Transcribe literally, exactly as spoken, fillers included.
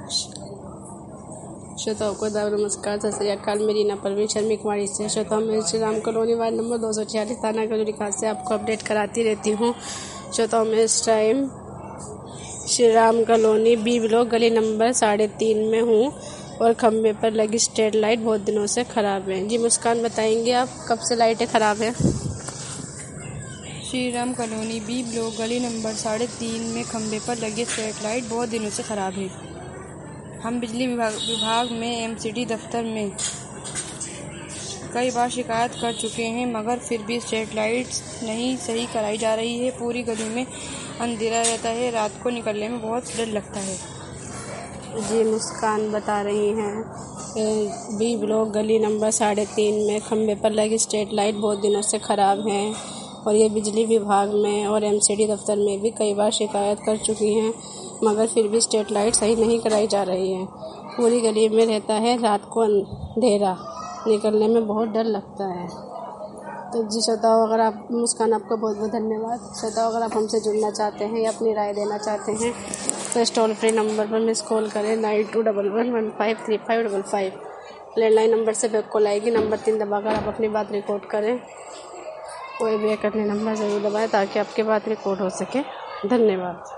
श्रोताओं को दाव नमस्कार, सत श्री अकाल। मेरी ना परवीन शर्मी कुमारी से श्रोताओं में Shri Ram colony ward number दो सौ छियालीस थाना कजोरी खास से आपको अपडेट कराती रहती हूँ। श्रोताओं में इस time Shri Ram colony B block गली नंबर साढ़े तीन में हूँ और खंबे पर लगी स्ट्रीट लाइट बहुत दिनों से ख़राब है। जी मुस्कान, बताएंगे आप कब से लाइटें ख़राब हैं? Shri Ram colony B block गली नंबर साढ़े तीन में खंबे पर लगी स्ट्रीट लाइट बहुत दिनों से ख़राब है। हम बिजली विभाग विभाग में एमसीडी दफ्तर में कई बार शिकायत कर चुके हैं, मगर फिर भी स्ट्रीट लाइट्स नहीं सही कराई जा रही है। पूरी गली में अंधेरा रहता है, रात को निकलने में बहुत डर लगता है। जी मुस्कान बता रही हैं, बी ब्लॉक गली नंबर साढ़े तीन में खंबे पर लगी स्ट्रीट लाइट बहुत दिनों से ख़राब हैं और ये बिजली विभाग में और एमसीडी दफ्तर में भी कई बार शिकायत कर चुकी हैं, मगर फिर भी स्ट्रीट लाइट सही नहीं कराई जा रही है। पूरी गली में रहता है, रात को अंधेरा, निकलने में बहुत डर लगता है। तो जी श्रोताओं, अगर आप मुस्कान आपका बहुत बहुत धन्यवाद। श्रोताओं, अगर आप हमसे जुड़ना चाहते हैं या अपनी राय देना चाहते हैं तो इस टोल फ्री नंबर पर मिस कॉल करें nine two double one one five three five double five. Landline number से बैक कॉल आएगी, नंबर तीन दबाकर आप अपनी बात रिकॉर्ड करें। कोई भी करने नंबर ज़रूर दबाएं ताकि आपकी बात रिकॉर्ड हो सके। धन्यवाद।